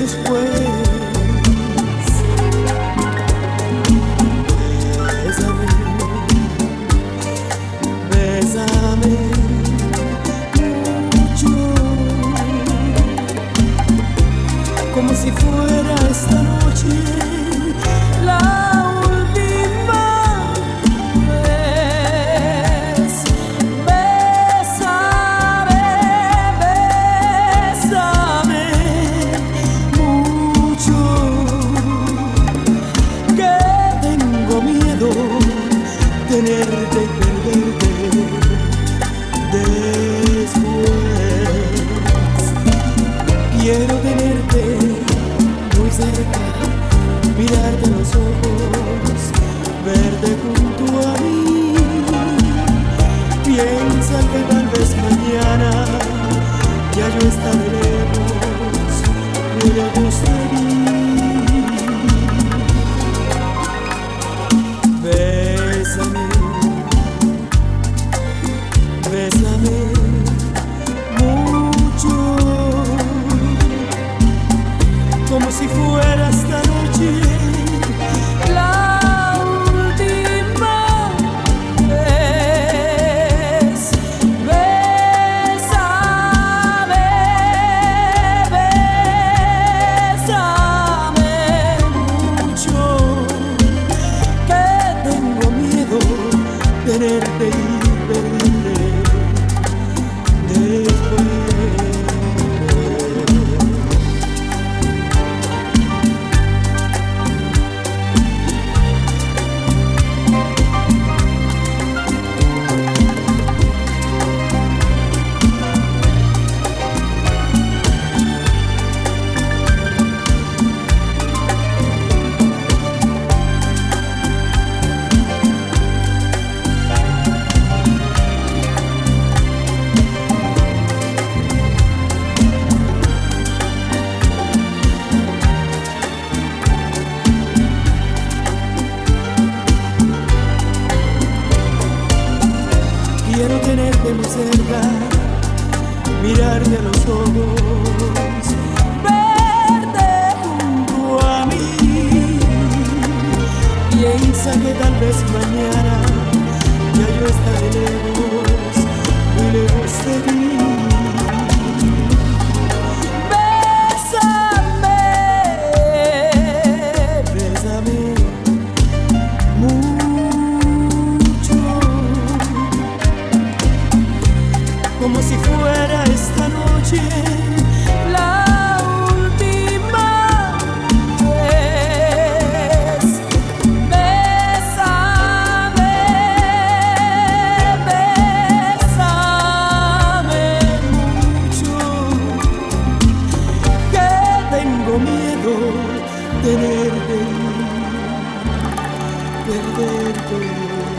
después. Bésame, bésame mucho, como si fuera esta noche la última vez. Bésame, bésame mucho, que tengo miedo tenerte y perderte después. Quiero tenerte muy cerca, mirarte a los ojos, verte junto a mí. Piensa que tal vez mañana ya yo estaré lejos, muy lejos de ti. Bésame, bésame mucho, como si fuera esta noche la última vez. Bésame, bésame mucho, que tengo miedo tenerte y perderte después. Quiero tenerte muy cerca, mirarte a los ojos, verte junto a mí. Piensa que tal vez mañana ya yo estaré lejos, muy lejos de ti. Bésame, bésame mucho, como si fuera esta noche la última vez. Bésame, bésame mucho, que tengo miedo tenerte y perderte.